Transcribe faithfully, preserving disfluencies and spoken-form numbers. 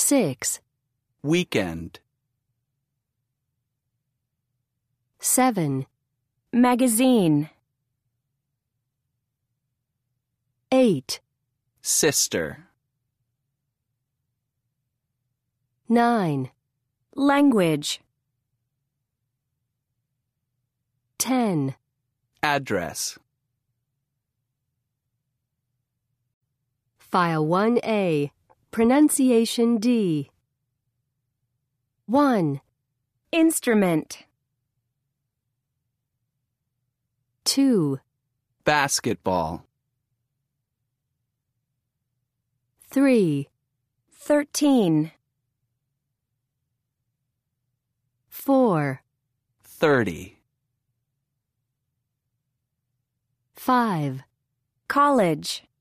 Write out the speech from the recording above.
Six. Weekend. Seven. Magazine. Eight. Sister. Nine. Language. Ten. Address. File one A. Pronunciation D. One. Instrument. Two. Basketball. Three. Thirteen. Four. Thirty. Five. College.